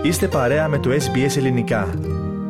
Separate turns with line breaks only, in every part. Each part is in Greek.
Είστε παρέα με το SBS Ελληνικά.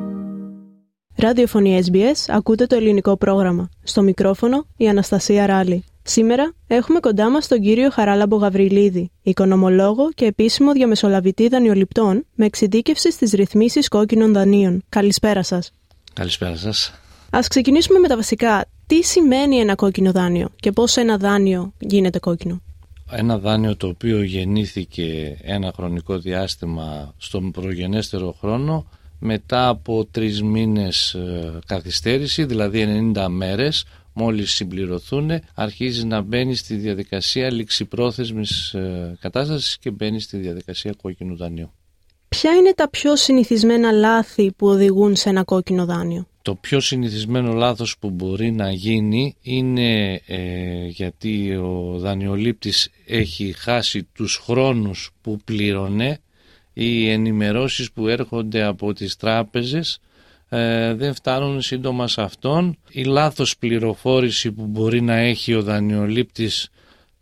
Ραδιοφωνία SBS, ακούτε το ελληνικό πρόγραμμα. Στο μικρόφωνο η Αναστασία Ράλη. Σήμερα έχουμε κοντά μας τον κύριο Χαράλαμπο Γαβριλίδη, οικονομολόγο και επίσημο διαμεσολαβητή δανειοληπτών με εξειδίκευση στις ρυθμίσεις κόκκινων δανείων. Καλησπέρα σας.
Καλησπέρα σας.
Ας ξεκινήσουμε με τα βασικά. Τι σημαίνει ένα κόκκινο δάνειο και πώς ένα δάνειο γίνεται κόκκινο?
Ένα δάνειο το οποίο γεννήθηκε ένα χρονικό διάστημα στον προγενέστερο χρόνο, μετά από 3 μήνες καθυστέρηση, δηλαδή 90 μέρες, μόλις συμπληρωθούν, αρχίζει να μπαίνει στη διαδικασία ληξιπρόθεσμης κατάστασης και μπαίνει στη διαδικασία κόκκινου δανείου.
Ποια είναι τα πιο συνηθισμένα λάθη που οδηγούν σε ένα κόκκινο δάνειο?
Το πιο συνηθισμένο λάθος που μπορεί να γίνει είναι γιατί ο δανειολήπτης έχει χάσει τους χρόνους που πλήρωνε, οι ενημερώσεις που έρχονται από τις τράπεζες δεν φτάνουν σύντομα σε αυτόν, η λάθος πληροφόρηση που μπορεί να έχει ο δανειολήπτης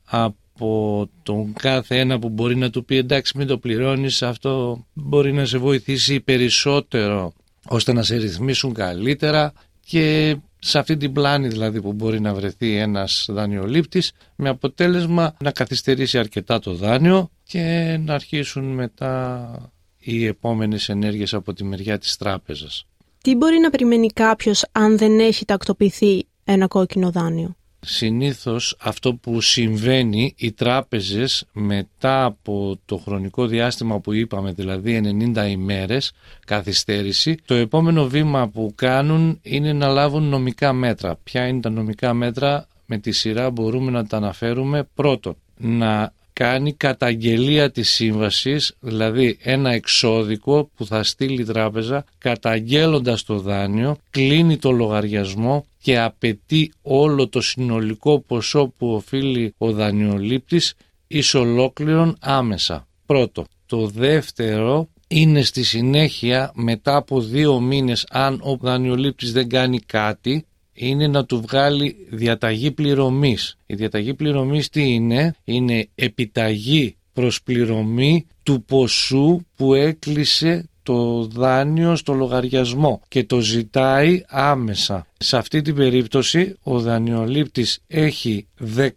από τον κάθε ένα που μπορεί να του πει εντάξει μην το πληρώνεις, αυτό μπορεί να σε βοηθήσει περισσότερο ώστε να σε ρυθμίσουν καλύτερα, και σε αυτή την πλάνη δηλαδή που μπορεί να βρεθεί ένας δανειολήπτης, με αποτέλεσμα να καθυστερήσει αρκετά το δάνειο και να αρχίσουν μετά οι επόμενες ενέργειες από τη μεριά της τράπεζας.
Τι μπορεί να περιμένει κάποιος αν δεν έχει τακτοποιηθεί ένα κόκκινο δάνειο?
Συνήθως αυτό που συμβαίνει, οι τράπεζες μετά από το χρονικό διάστημα που είπαμε, δηλαδή 90 ημέρες καθυστέρηση, το επόμενο βήμα που κάνουν είναι να λάβουν νομικά μέτρα. Ποια είναι τα νομικά μέτρα? Με τη σειρά μπορούμε να τα αναφέρουμε. Πρώτον, να κάνει καταγγελία της σύμβασης, δηλαδή ένα εξώδικο που θα στείλει η τράπεζα καταγγέλλοντας το δάνειο, κλείνει το λογαριασμό και απαιτεί όλο το συνολικό ποσό που οφείλει ο δανειολήπτης εις ολόκληρον άμεσα. Πρώτο. Το δεύτερο είναι στη συνέχεια, μετά από 2 μήνες, αν ο δανειολήπτης δεν κάνει κάτι, είναι να του βγάλει διαταγή πληρωμής. Η διαταγή πληρωμής τι είναι? Είναι επιταγή προς πληρωμή του ποσού που έκλεισε το δάνειο στο λογαριασμό και το ζητάει άμεσα. Σε αυτή την περίπτωση ο δανειολήπτης έχει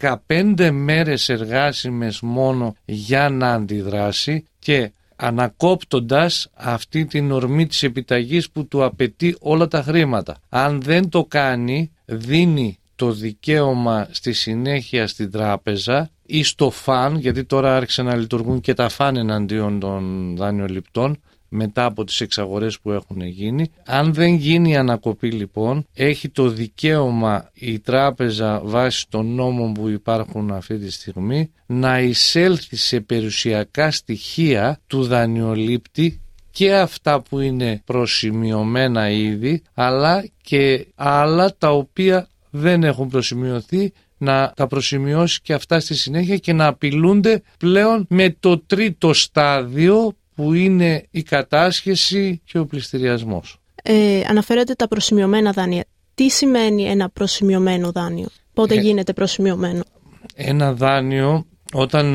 15 μέρες εργάσιμες μόνο για να αντιδράσει, και ανακόπτοντας αυτή την ορμή της επιταγής που του απαιτεί όλα τα χρήματα. Αν δεν το κάνει, δίνει το δικαίωμα στη συνέχεια στην τράπεζα ή στο φαν, γιατί τώρα άρχισαν να λειτουργούν και τα φαν εναντίον των δανειοληπτών μετά από τις εξαγορές που έχουν γίνει. Αν δεν γίνει η ανακοπή λοιπόν, έχει το δικαίωμα η τράπεζα βάσει των νόμων που υπάρχουν αυτή τη στιγμή να εισέλθει σε περιουσιακά στοιχεία του δανειολήπτη, και αυτά που είναι προσημειωμένα ήδη, αλλά και άλλα τα οποία δεν έχουν προσημειωθεί, να τα προσημειώσει και αυτά στη συνέχεια και να απειλούνται πλέον με το τρίτο στάδιο που είναι η κατάσχεση και ο πληστηριασμός.
Αναφέρατε τα προσημειωμένα δάνεια. Τι σημαίνει ένα προσημειωμένο δάνειο? Πότε γίνεται προσημειωμένο?
Ένα δάνειο, όταν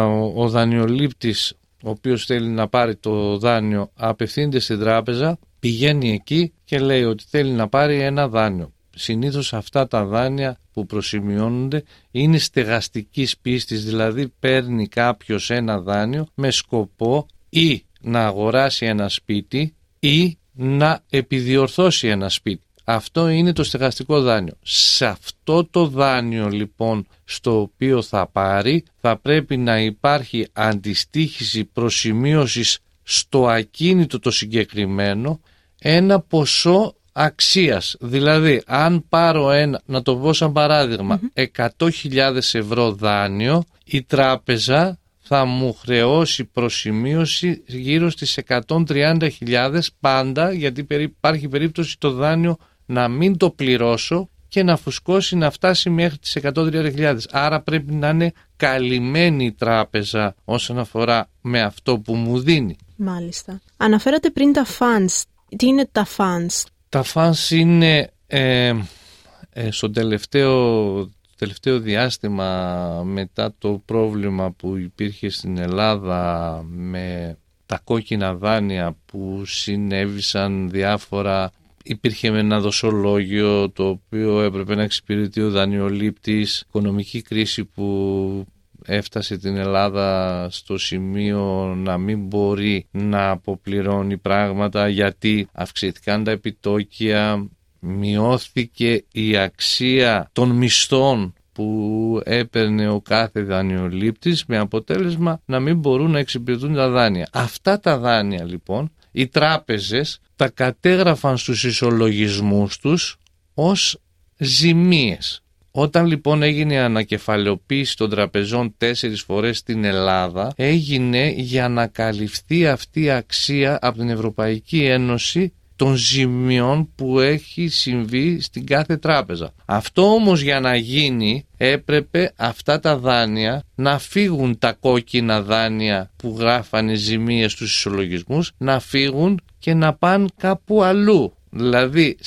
ο δανειολήπτης, ο οποίος θέλει να πάρει το δάνειο, απευθύνεται στην τράπεζα, πηγαίνει εκεί και λέει ότι θέλει να πάρει ένα δάνειο. Συνήθως αυτά τα δάνεια που προσημειώνονται είναι στεγαστικής πίστης, δηλαδή παίρνει κάποιος ένα δάνειο με σκοπό ή να αγοράσει ένα σπίτι ή να επιδιορθώσει ένα σπίτι. Αυτό είναι το στεγαστικό δάνειο. Σε αυτό το δάνειο λοιπόν στο οποίο θα πάρει, θα πρέπει να υπάρχει αντιστοίχηση προσημείωσης στο ακίνητο το συγκεκριμένο, ένα ποσό αξίας. Δηλαδή αν πάρω να το πω σαν παράδειγμα, 100.000 ευρώ δάνειο, η τράπεζα θα μου χρεώσει προσημείωση γύρω στις 130.000 πάντα, γιατί υπάρχει περίπτωση το δάνειο να μην το πληρώσω και να φουσκώσει, να φτάσει μέχρι τις 130.000. Άρα πρέπει να είναι καλυμμένη η τράπεζα όσον αφορά με αυτό που μου δίνει.
Μάλιστα. Αναφέρατε πριν τα funds. Τι είναι τα funds?
Τα funds είναι στο τελευταίο διάστημα, μετά το πρόβλημα που υπήρχε στην Ελλάδα με τα κόκκινα δάνεια που συνέβησαν διάφορα. Υπήρχε ένα δοσολόγιο το οποίο έπρεπε να εξυπηρετεί ο δανειολήπτης, οικονομική κρίση που έφτασε την Ελλάδα στο σημείο να μην μπορεί να αποπληρώνει πράγματα γιατί αυξήθηκαν τα επιτόκια, μειώθηκε η αξία των μισθών που έπαιρνε ο κάθε δανειολήπτης, με αποτέλεσμα να μην μπορούν να εξυπηρετούν τα δάνεια. Αυτά τα δάνεια λοιπόν οι τράπεζες τα κατέγραφαν στους ισολογισμούς τους ως ζημίες. Όταν λοιπόν έγινε η ανακεφαλαιοποίηση των τραπεζών 4 φορές στην Ελλάδα, έγινε για να καλυφθεί αυτή η αξία από την Ευρωπαϊκή Ένωση των ζημιών που έχει συμβεί στην κάθε τράπεζα. Αυτό όμως για να γίνει έπρεπε αυτά τα δάνεια να φύγουν, τα κόκκινα δάνεια που γράφανε ζημίες στους ισολογισμούς, να φύγουν και να πάνε κάπου αλλού. Δηλαδή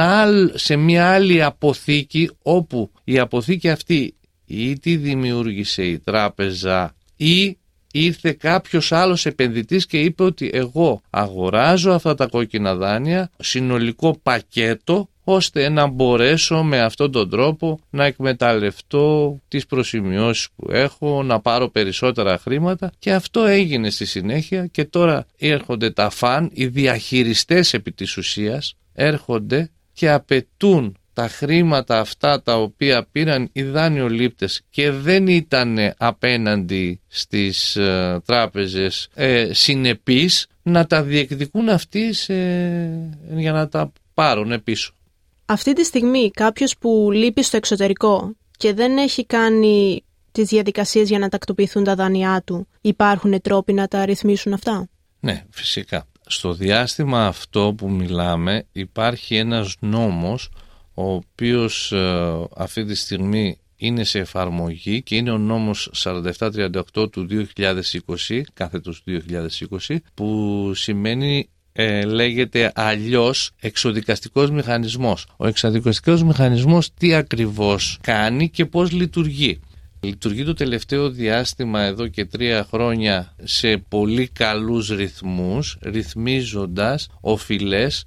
σε μια άλλη αποθήκη, όπου η αποθήκη αυτή ή τη δημιούργησε η τράπεζα ή ήρθε κάποιος άλλος επενδυτής και είπε ότι εγώ αγοράζω αυτά τα κόκκινα δάνεια, συνολικό πακέτο, ώστε να μπορέσω με αυτόν τον τρόπο να εκμεταλλευτώ τις προσημειώσεις που έχω, να πάρω περισσότερα χρήματα, και αυτό έγινε στη συνέχεια. Και τώρα έρχονται τα φαν, οι διαχειριστές επί της ουσίας, έρχονται και απαιτούν τα χρήματα αυτά τα οποία πήραν οι δανειολήπτες και δεν ήταν απέναντι στις τράπεζες συνεπείς, να τα διεκδικούν αυτοί για να τα πάρουν πίσω.
Αυτή τη στιγμή κάποιος που λείπει στο εξωτερικό και δεν έχει κάνει τις διαδικασίες για να τακτοποιηθούν τα δάνειά του, υπάρχουν τρόποι να τα ρυθμίσουν αυτά?
Ναι, φυσικά. Στο διάστημα αυτό που μιλάμε υπάρχει ένας νόμος ο οποίος αυτή τη στιγμή είναι σε εφαρμογή και είναι ο νόμος 4738 του 2020, κάθετος 2020, που σημαίνει λέγεται αλλιώς εξοδικαστικός μηχανισμός. Ο εξοδικαστικός μηχανισμός τι ακριβώς κάνει και πώς λειτουργεί? Λειτουργεί το τελευταίο διάστημα, εδώ και 3 χρόνια, σε πολύ καλούς ρυθμούς, ρυθμίζοντας οφειλές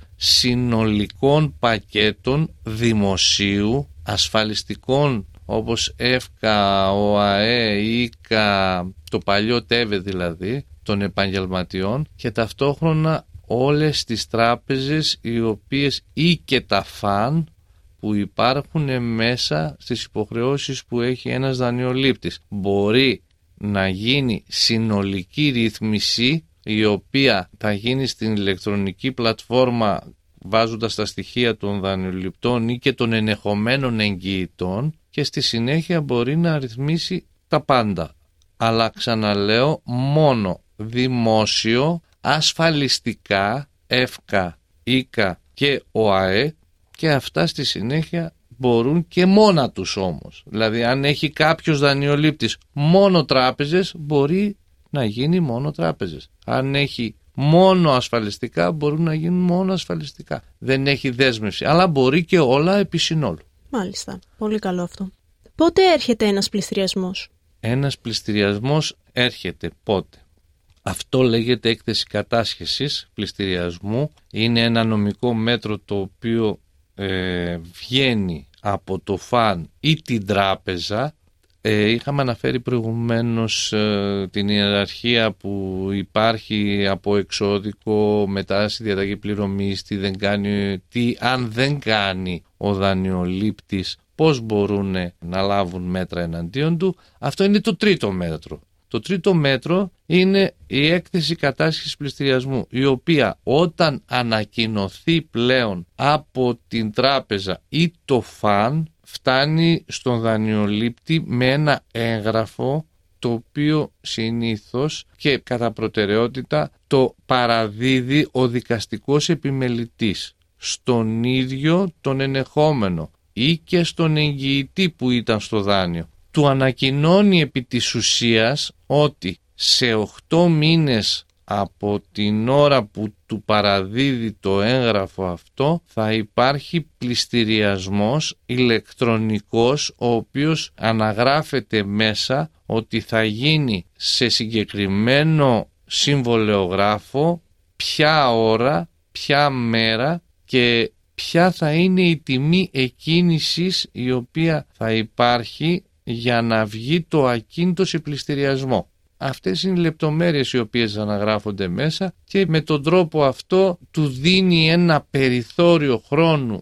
συνολικών πακέτων δημοσίου, ασφαλιστικών, όπως ΕΦΚΑ, ΟΑΕ, ΙΚΑ, το παλιό ΤΕΒΕ δηλαδή, των επαγγελματιών, και ταυτόχρονα όλες τις τράπεζες οι οποίες ή και τα φαν που υπάρχουν μέσα στις υποχρεώσεις που έχει ένας δανειολήπτης. Μπορεί να γίνει συνολική ρύθμιση, η οποία θα γίνει στην ηλεκτρονική πλατφόρμα βάζοντας τα στοιχεία των δανειοληπτών ή και των ενεχομένων εγγυητών, και στη συνέχεια μπορεί να ρυθμίσει τα πάντα. Αλλά ξαναλέω, μόνο δημόσιο, ασφαλιστικά, ΕΦΚΑ, ΙΚΑ και ΟΑΕ, και αυτά στη συνέχεια μπορούν και μόνα τους όμως. Δηλαδή αν έχει κάποιος δανειολήπτης μόνο τράπεζες, μπορεί να γίνει μόνο τράπεζες. Αν έχει μόνο ασφαλιστικά, μπορούν να γίνουν μόνο ασφαλιστικά. Δεν έχει δέσμευση, αλλά μπορεί και όλα επί συνόλου.
Μάλιστα, πολύ καλό αυτό. Πότε έρχεται ένας πληστηριασμός?
Ένας πληστηριασμός έρχεται πότε? Αυτό λέγεται έκθεση κατάσχεσης πληστηριασμού. Είναι ένα νομικό μέτρο το οποίο βγαίνει από το φαν ή την τράπεζα. Είχαμε αναφέρει προηγουμένως την ιεραρχία που υπάρχει από εξώδικο, μετά στη διαταγή πληρωμής, αν δεν κάνει ο δανειολήπτης, πώς μπορούν να λάβουν μέτρα εναντίον του. Αυτό είναι το τρίτο μέτρο. Το τρίτο μέτρο είναι η έκθεση κατάσχεσης πληστηριασμού, η οποία όταν ανακοινωθεί πλέον από την τράπεζα ή το φαν, φτάνει στον δανειολήπτη με ένα έγγραφο, το οποίο συνήθως και κατά προτεραιότητα το παραδίδει ο δικαστικός επιμελητής στον ίδιο τον ενεχόμενο ή και στον εγγυητή που ήταν στο δάνειο. Του ανακοινώνει επί της ουσίας ότι σε 8 μήνες από την ώρα που του παραδίδει το έγγραφο αυτό θα υπάρχει πληστηριασμός ηλεκτρονικός, ο οποίος αναγράφεται μέσα ότι θα γίνει σε συγκεκριμένο συμβολεογράφο ποια ώρα, ποια μέρα και ποια θα είναι η τιμή εκκίνησης η οποία θα υπάρχει για να βγει το ακίνητο σε πληστηριασμό. Αυτές είναι οι λεπτομέρειες οι οποίες αναγράφονται μέσα και με τον τρόπο αυτό του δίνει ένα περιθώριο χρόνου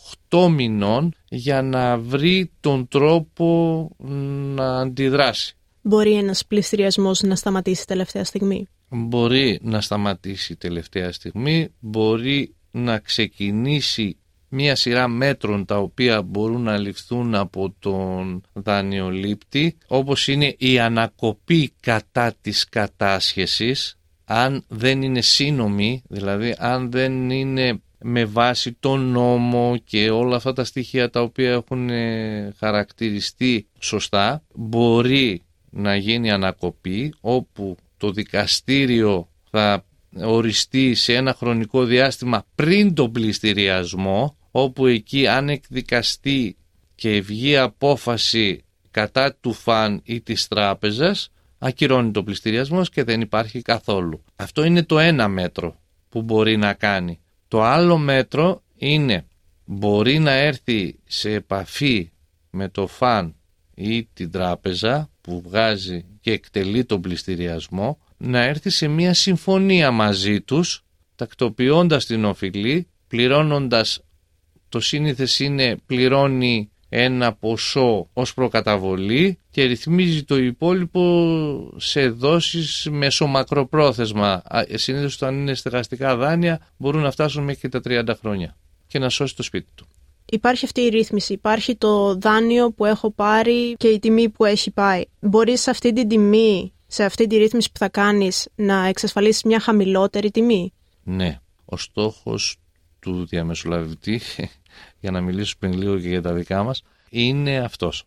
8 μηνών για να βρει τον τρόπο να αντιδράσει.
Μπορεί ένας πληστηριασμός να σταματήσει τελευταία στιγμή?
Μπορεί να σταματήσει τελευταία στιγμή, μπορεί να ξεκινήσει μία σειρά μέτρων τα οποία μπορούν να ληφθούν από τον δανειολήπτη, όπως είναι η ανακοπή κατά της κατάσχεσης, αν δεν είναι σύνομη, δηλαδή αν δεν είναι με βάση τον νόμο και όλα αυτά τα στοιχεία τα οποία έχουν χαρακτηριστεί σωστά, μπορεί να γίνει ανακοπή, όπου το δικαστήριο θα οριστεί σε ένα χρονικό διάστημα πριν τον πληστηριασμό, όπου εκεί αν εκδικαστεί και βγει απόφαση κατά του φαν ή της τράπεζας, ακυρώνει το πληστηριασμός και δεν υπάρχει καθόλου. Αυτό είναι το ένα μέτρο που μπορεί να κάνει. Το άλλο μέτρο είναι μπορεί να έρθει σε επαφή με το φαν ή την τράπεζα που βγάζει και εκτελεί τον πληστηριασμό, να έρθει σε μια συμφωνία μαζί τους, τακτοποιώντας την οφειλή, πληρώνοντας, το σύνηθες είναι πληρώνει ένα ποσό ως προκαταβολή και ρυθμίζει το υπόλοιπο σε δόσεις μεσομακροπρόθεσμα. Συνήθως όταν είναι στεγαστικά δάνεια μπορούν να φτάσουν μέχρι και τα 30 χρόνια και να σώσει το σπίτι του.
Υπάρχει αυτή η ρύθμιση, υπάρχει το δάνειο που έχω πάρει και η τιμή που έχει πάει. Μπορείς σε αυτή την τιμή, σε αυτή τη ρύθμιση που θα κάνεις, να εξασφαλίσεις μια χαμηλότερη τιμή?
Ναι, ο στόχος του διαμεσολαβητή, για να μιλήσουμε λίγο και για τα δικά μας, είναι αυτός.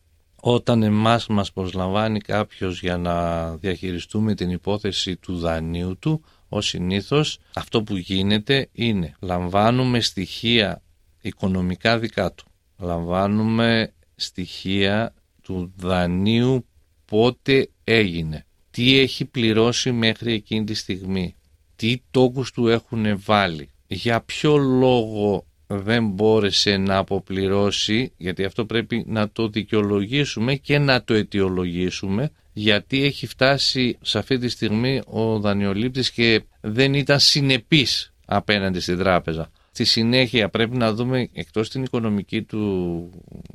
Όταν εμάς μας προσλαμβάνει κάποιος για να διαχειριστούμε την υπόθεση του δανείου του, ως συνήθως αυτό που γίνεται είναι λαμβάνουμε στοιχεία οικονομικά δικά του, λαμβάνουμε στοιχεία του δανείου, πότε έγινε, τι έχει πληρώσει μέχρι εκείνη τη στιγμή, τι τόκους του έχουν βάλει, για ποιο λόγο δεν μπόρεσε να αποπληρώσει, γιατί αυτό πρέπει να το δικαιολογήσουμε και να το αιτιολογήσουμε, γιατί έχει φτάσει σε αυτή τη στιγμή ο δανειολήπτης και δεν ήταν συνεπής απέναντι στην τράπεζα. Στη συνέχεια πρέπει να δούμε, εκτός την οικονομική του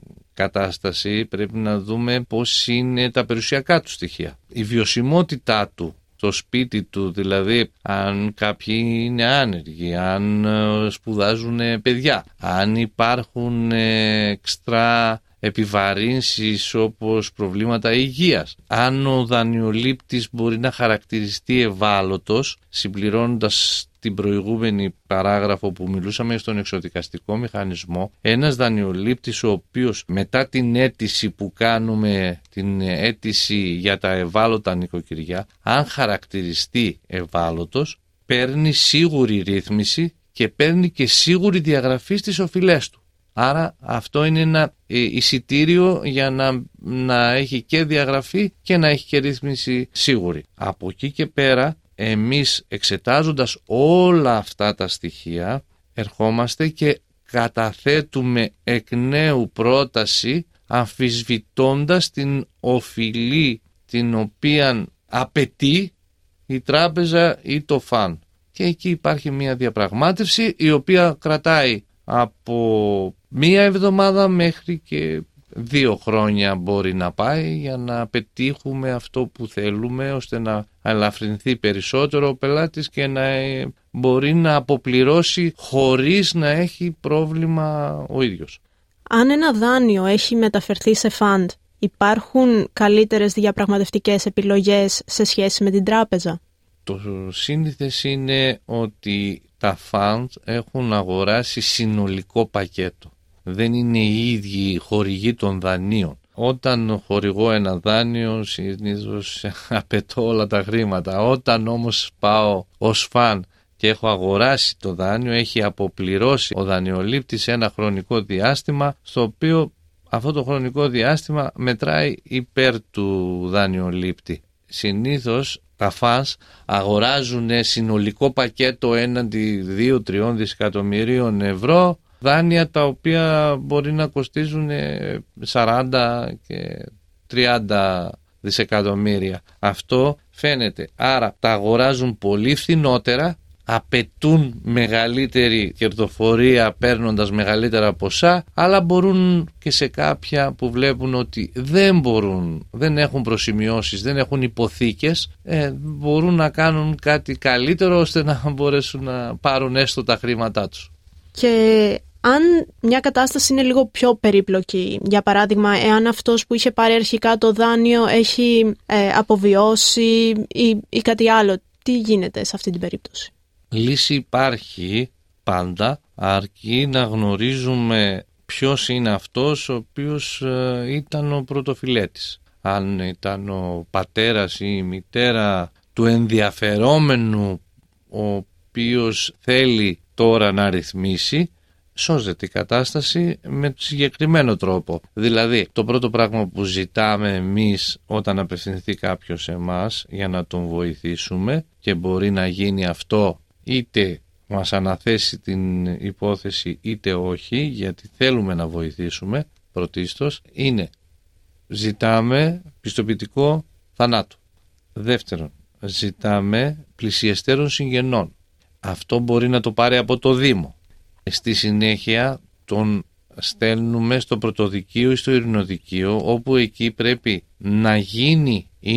κατάσταση, πρέπει να δούμε πώς είναι τα περιουσιακά του στοιχεία. Η βιωσιμότητά του, το σπίτι του, δηλαδή αν κάποιοι είναι άνεργοι, αν σπουδάζουν παιδιά, αν υπάρχουν εξτρά επιβαρύνσεις όπως προβλήματα υγείας, αν ο δανειολήπτης μπορεί να χαρακτηριστεί ευάλωτος, συμπληρώνοντας την προηγούμενη παράγραφο που μιλούσαμε στον εξοδικαστικό μηχανισμό, ένας δανειολήπτης ο οποίος μετά την αίτηση που κάνουμε, την αίτηση για τα ευάλωτα νοικοκυριά, αν χαρακτηριστεί ευάλωτος, παίρνει σίγουρη ρύθμιση και παίρνει και σίγουρη διαγραφή στις οφειλές του. Άρα αυτό είναι ένα εισιτήριο για να έχει και διαγραφή και να έχει και ρύθμιση σίγουρη. Από εκεί και πέρα, εμείς εξετάζοντας όλα αυτά τα στοιχεία, ερχόμαστε και καταθέτουμε εκ νέου πρόταση αμφισβητώντας την οφειλή την οποία απαιτεί η τράπεζα ή το φαν. Και εκεί υπάρχει μια διαπραγμάτευση η οποία κρατάει από 1 εβδομάδα μέχρι και 2 χρόνια μπορεί να πάει, για να πετύχουμε αυτό που θέλουμε, ώστε να ελαφρυνθεί περισσότερο ο πελάτης και να μπορεί να αποπληρώσει χωρίς να έχει πρόβλημα ο ίδιος.
Αν ένα δάνειο έχει μεταφερθεί σε φαντ, υπάρχουν καλύτερες διαπραγματευτικές επιλογές σε σχέση με την τράπεζα?
Το σύνηθες είναι ότι τα φαντ έχουν αγοράσει συνολικό πακέτο. Δεν είναι οι ίδιοι χορηγοί των δανείων. Όταν χορηγώ ένα δάνειο, συνήθως απαιτώ όλα τα χρήματα. Όταν όμως πάω ως φαν και έχω αγοράσει το δάνειο, έχει αποπληρώσει ο δανειολήπτης ένα χρονικό διάστημα, στο οποίο αυτό το χρονικό διάστημα μετράει υπέρ του δανειολήπτη. Συνήθως τα funds αγοράζουν συνολικό πακέτο έναντι 2-3 δισεκατομμυρίων ευρώ, δάνεια τα οποία μπορεί να κοστίζουν 40 και 30 δισεκατομμύρια. Αυτό φαίνεται. Άρα τα αγοράζουν πολύ φθηνότερα, απαιτούν μεγαλύτερη κερδοφορία παίρνοντας μεγαλύτερα ποσά, αλλά μπορούν και σε κάποια που βλέπουν ότι δεν έχουν προσημειώσεις, δεν έχουν υποθήκες, μπορούν να κάνουν κάτι καλύτερο ώστε να μπορέσουν να πάρουν έστω τα χρήματά τους.
Και αν μια κατάσταση είναι λίγο πιο περίπλοκη, για παράδειγμα, εάν αυτός που είχε πάρει αρχικά το δάνειο έχει αποβιώσει ή κάτι άλλο, τι γίνεται σε αυτή την περίπτωση?
Λύση υπάρχει πάντα, αρκεί να γνωρίζουμε ποιος είναι αυτός ο οποίος ήταν ο πρωτοφυλέτης. Αν ήταν ο πατέρας ή η μητέρα του ενδιαφερόμενου, ο οποίος θέλει τώρα να ρυθμίσει, σώζεται η κατάσταση με συγκεκριμένο τρόπο. Δηλαδή, το πρώτο πράγμα που ζητάμε εμείς όταν απευθυνθεί κάποιος σε εμάς για να τον βοηθήσουμε, και μπορεί να γίνει αυτό είτε μας αναθέσει την υπόθεση είτε όχι, γιατί θέλουμε να βοηθήσουμε πρωτίστως, είναι ζητάμε πιστοποιητικό θανάτου. Δεύτερον, ζητάμε πλησιεστέρων συγγενών. Αυτό μπορεί να το πάρει από το Δήμο. Στη συνέχεια τον στέλνουμε στο πρωτοδικείο ή στο ειρηνοδικείο, όπου εκεί πρέπει να γίνει η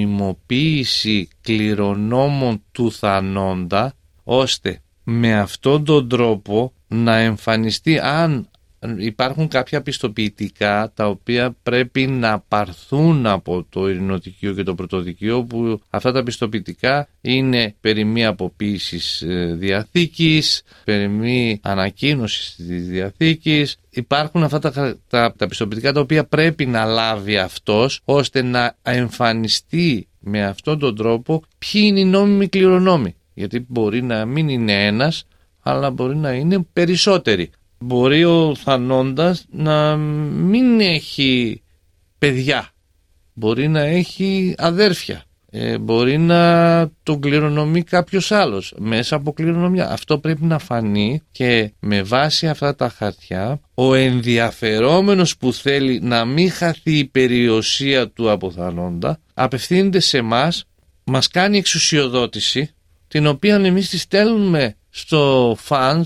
νομιμοποίηση κληρονόμων του θανόντα, ώστε με αυτόν τον τρόπο να εμφανιστεί αν υπάρχουν κάποια πιστοποιητικά τα οποία πρέπει να πάρθουν από το ειρηνοδικείο και το πρωτοδικείο, που αυτά τα πιστοποιητικά είναι περί μη αποποίησης διαθήκης, περί μη ανακοίνωσης της διαθήκης. Υπάρχουν αυτά τα πιστοποιητικά τα οποία πρέπει να λάβει αυτός, ώστε να εμφανιστεί με αυτόν τον τρόπο ποιοι είναι οι νόμιμοι κληρονόμοι. Γιατί μπορεί να μην είναι ένας, αλλά μπορεί να είναι περισσότεροι. Μπορεί ο θανόντας να μην έχει παιδιά, μπορεί να έχει αδέρφια, μπορεί να τον κληρονομεί κάποιος άλλος μέσα από κληρονομιά. Αυτό πρέπει να φανεί, και με βάση αυτά τα χαρτιά ο ενδιαφερόμενος που θέλει να μην χαθεί η περιουσία του από θανόντα απευθύνεται σε εμάς, μας κάνει εξουσιοδότηση, την οποία εμείς τη στέλνουμε στο funds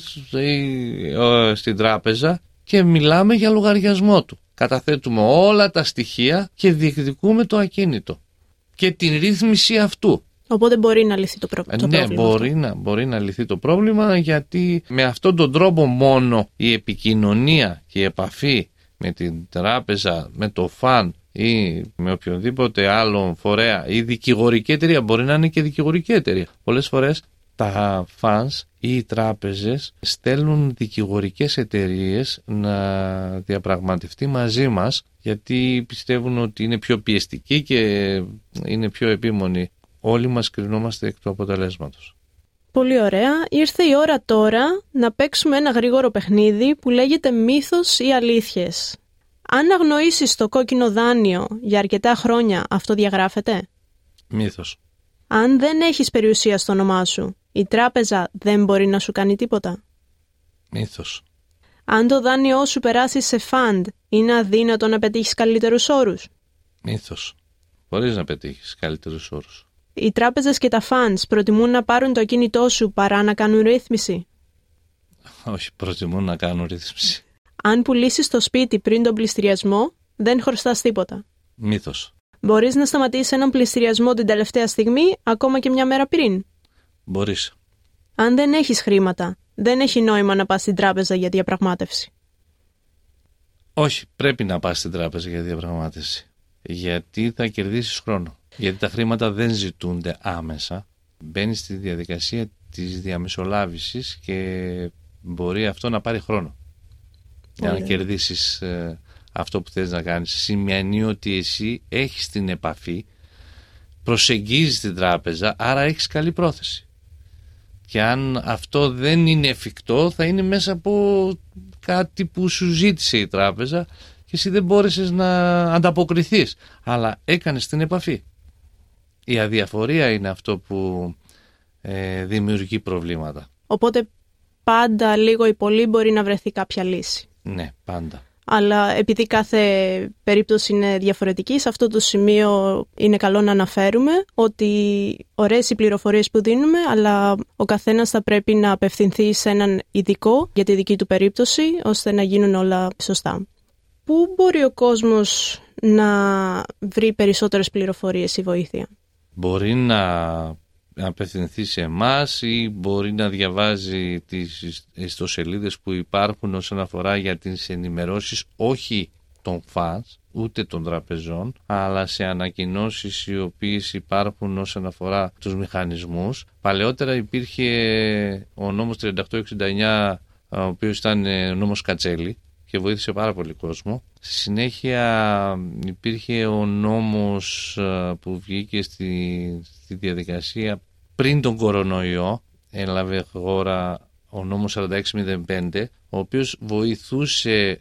ή στην τράπεζα και μιλάμε για λογαριασμό του. Καταθέτουμε όλα τα στοιχεία και διεκδικούμε το ακίνητο και την ρύθμιση αυτού.
Οπότε μπορεί να λυθεί το πρόβλημα.
Ναι, μπορεί να λυθεί το πρόβλημα, γιατί με αυτόν τον τρόπο μόνο η επικοινωνία και η επαφή με την τράπεζα, με το φαν ή με οποιονδήποτε άλλο φορέα ή δικηγορική εταιρεία, μπορεί να είναι και δικηγορική εταιρεία. Πολλές φορές τα funds ή οι τράπεζες στέλνουν δικηγορικές εταιρείες να διαπραγματευτεί μαζί μας, γιατί πιστεύουν ότι είναι πιο πιεστική και είναι πιο επίμονη. Όλοι μας κρινόμαστε εκ του αποτελέσματος.
Πολύ ωραία. Ήρθε η ώρα τώρα να παίξουμε ένα γρήγορο παιχνίδι που λέγεται μύθος ή αλήθειες. Αν αγνοήσεις το κόκκινο δάνειο για αρκετά χρόνια, αυτό διαγράφεται?
Μύθος.
Αν δεν έχεις περιουσία στο όνομά σου, η τράπεζα δεν μπορεί να σου κάνει τίποτα?
Μύθος.
Αν το δάνειό σου περάσει σε φαντ, είναι αδύνατο να πετύχεις καλύτερους όρους?
Μύθος. Μπορείς να πετύχεις καλύτερους όρους.
Οι τράπεζες και τα φαντς προτιμούν να πάρουν το ακίνητό σου παρά να κάνουν ρύθμιση?
Όχι, προτιμούν να κάνουν ρύθμιση.
Αν πουλήσεις το σπίτι πριν τον πληστηριασμό, δεν χρωστάς τίποτα?
Μύθος.
Μπορείς να σταματήσεις έναν πληστηριασμό την τελευταία στιγμή, ακόμα και μια μέρα πριν?
Μπορείς.
Αν δεν έχεις χρήματα, δεν έχει νόημα να πας στην τράπεζα για διαπραγμάτευση?
Όχι, πρέπει να πας στην τράπεζα για διαπραγμάτευση. Γιατί θα κερδίσεις χρόνο. Γιατί τα χρήματα δεν ζητούνται άμεσα. Μπαίνεις στη διαδικασία της διαμεσολάβησης και μπορεί αυτό να πάρει χρόνο. Για να κερδίσεις αυτό που θες να κάνεις. Σημαίνει ότι εσύ έχεις την επαφή, προσεγγίζεις την τράπεζα, άρα έχεις καλή πρόθεση. Και αν αυτό δεν είναι εφικτό, θα είναι μέσα από κάτι που σου ζήτησε η τράπεζα και εσύ δεν μπόρεσες να ανταποκριθείς, αλλά έκανες την επαφή. Η αδιαφορία είναι αυτό που δημιουργεί προβλήματα.
Οπότε πάντα λίγο ή πολύ μπορεί να βρεθεί κάποια λύση.
Ναι, πάντα.
Αλλά επειδή κάθε περίπτωση είναι διαφορετική, σε αυτό το σημείο είναι καλό να αναφέρουμε ότι ωραίες οι πληροφορίες που δίνουμε, αλλά ο καθένας θα πρέπει να απευθυνθεί σε έναν ειδικό για τη δική του περίπτωση, ώστε να γίνουν όλα σωστά. Πού μπορεί ο κόσμος να βρει περισσότερες πληροφορίες ή βοήθεια?
Μπορεί να απευθυνθεί σε εμάς ή μπορεί να διαβάζει τις ιστοσελίδες που υπάρχουν όσον αφορά για τις ενημερώσεις, όχι των φανς ούτε των τραπεζών, αλλά σε ανακοινώσεις οι οποίες υπάρχουν όσον αφορά τους μηχανισμούς. Παλαιότερα υπήρχε ο νόμος 3869, ο οποίος ήταν νόμος Κατσέλη και βοήθησε πάρα πολύ κόσμο. Στη συνέχεια υπήρχε ο νόμος που βγήκε στη διαδικασία πριν τον κορονοϊό, έλαβε χώρα ο νόμος 4605, ο οποίος βοηθούσε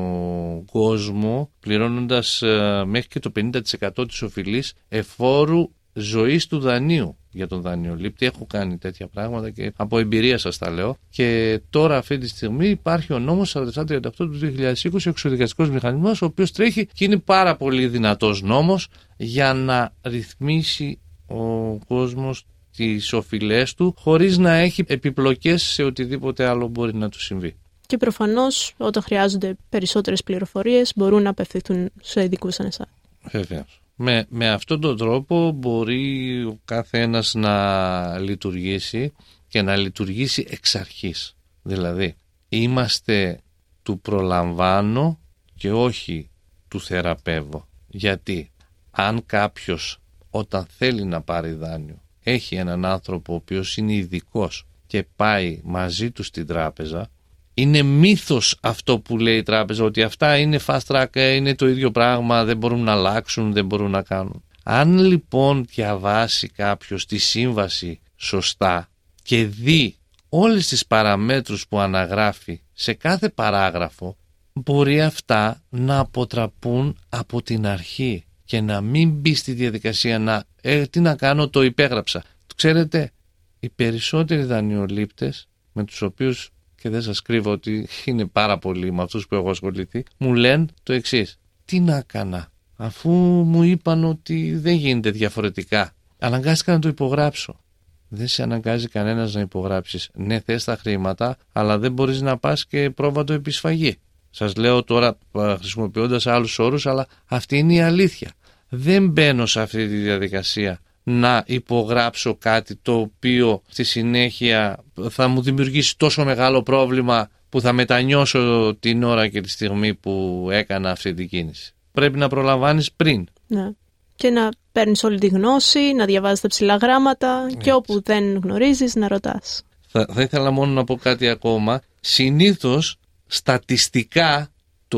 τον κόσμο πληρώνοντας μέχρι και το 50% της οφειλής εφόρου ζωής του δανείου για τον δανειολήπτη. Έχω κάνει τέτοια πράγματα και από εμπειρία σας τα λέω. Και τώρα αυτή τη στιγμή υπάρχει ο νόμος 4738 του 2020, ο εξοδικαστικός μηχανισμός, ο οποίος τρέχει και είναι πάρα πολύ δυνατός νόμος για να ρυθμίσει ο κόσμος τις οφειλές του χωρίς να έχει επιπλοκές σε οτιδήποτε άλλο μπορεί να του συμβεί.
Και προφανώς όταν χρειάζονται περισσότερες πληροφορίες μπορούν να απευθυνθούν σε ειδικούς σαν εσάς.
Βεβαίως. Με αυτόν τον τρόπο μπορεί ο καθένας να λειτουργήσει και να λειτουργήσει εξ αρχής. Δηλαδή είμαστε του προλαμβάνω και όχι του θεραπεύω. Γιατί αν κάποιος όταν θέλει να πάρει δάνειο έχει έναν άνθρωπο ο οποίος είναι ειδικός και πάει μαζί του στην τράπεζα, είναι μύθος αυτό που λέει η τράπεζα ότι αυτά είναι fast track, είναι το ίδιο πράγμα, δεν μπορούν να αλλάξουν, δεν μπορούν να κάνουν. Αν λοιπόν διαβάσει κάποιος τη σύμβαση σωστά και δει όλες τις παραμέτρους που αναγράφει σε κάθε παράγραφο, μπορεί αυτά να αποτραπούν από την αρχή και να μην μπει στη διαδικασία να τι να κάνω, το υπέγραψα. Ξέρετε, οι περισσότεροι δανειολήπτες με τους οποίους, και δεν σας κρύβω ότι είναι πάρα πολλοί με αυτούς που έχω ασχοληθεί, μου λένε το εξής: τι να έκανα αφού μου είπαν ότι δεν γίνεται διαφορετικά, αναγκάστηκα να το υπογράψω. Δεν σε αναγκάζει κανένας να υπογράψεις. Ναι, θες τα χρήματα, αλλά δεν μπορείς να πας και πρόβατο επισφαγή. Σας λέω τώρα χρησιμοποιώντας άλλους όρους, αλλά αυτή είναι η αλήθεια. Δεν μπαίνω σε αυτή τη διαδικασία να υπογράψω κάτι το οποίο στη συνέχεια θα μου δημιουργήσει τόσο μεγάλο πρόβλημα που θα μετανιώσω την ώρα και τη στιγμή που έκανα αυτή την κίνηση. Πρέπει να προλαμβάνεις πριν.
Ναι. Και να παίρνεις όλη τη γνώση, να διαβάζεις τα ψηλά γράμματα και όπου δεν γνωρίζεις να ρωτάς.
Θα ήθελα μόνο να πω κάτι ακόμα. Συνήθως στατιστικά το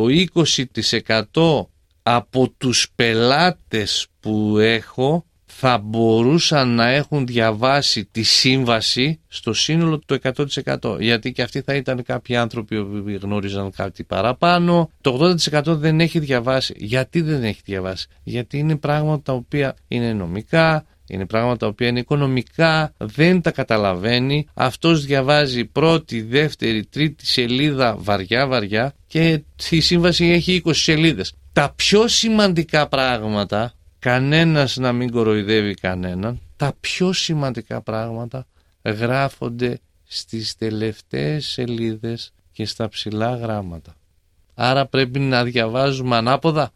20% από τους πελάτες που έχω θα μπορούσαν να έχουν διαβάσει τη σύμβαση στο σύνολο του 100%. Γιατί και αυτοί θα ήταν κάποιοι άνθρωποι που γνώριζαν κάτι παραπάνω. Το 80% δεν έχει διαβάσει. Γιατί δεν έχει διαβάσει? Γιατί είναι πράγματα τα οποία είναι νομικά, είναι πράγματα τα οποία είναι οικονομικά, δεν τα καταλαβαίνει. Αυτός διαβάζει πρώτη, δεύτερη, τρίτη σελίδα βαριά και η σύμβαση έχει 20 σελίδες. Τα πιο σημαντικά πράγματα, κανένας να μην κοροϊδεύει κανέναν, τα πιο σημαντικά πράγματα γράφονται στις τελευταίες σελίδες και στα ψηλά γράμματα. Άρα πρέπει να διαβάζουμε ανάποδα.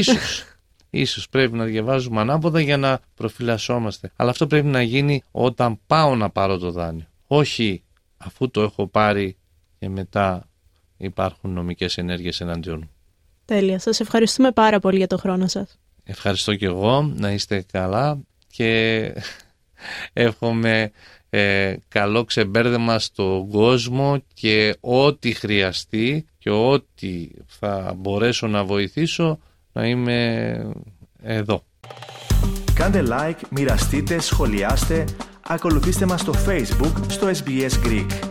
Ίσως πρέπει να διαβάζουμε ανάποδα για να προφυλασσόμαστε. Αλλά αυτό πρέπει να γίνει όταν πάω να πάρω το δάνειο. Όχι αφού το έχω πάρει και μετά υπάρχουν νομικές ενέργειες εναντίον μου.
Τέλεια. Σας ευχαριστούμε πάρα πολύ για το χρόνο σας.
Ευχαριστώ και εγώ, να είστε καλά και εύχομαι καλό ξεμπέρδεμα στον κόσμο και ό,τι χρειαστεί και ό,τι θα μπορέσω να βοηθήσω να είμαι εδώ.
Κάντε like, μοιραστείτε, σχολιάστε, ακολουθήστε μας στο Facebook στο SBS Greek.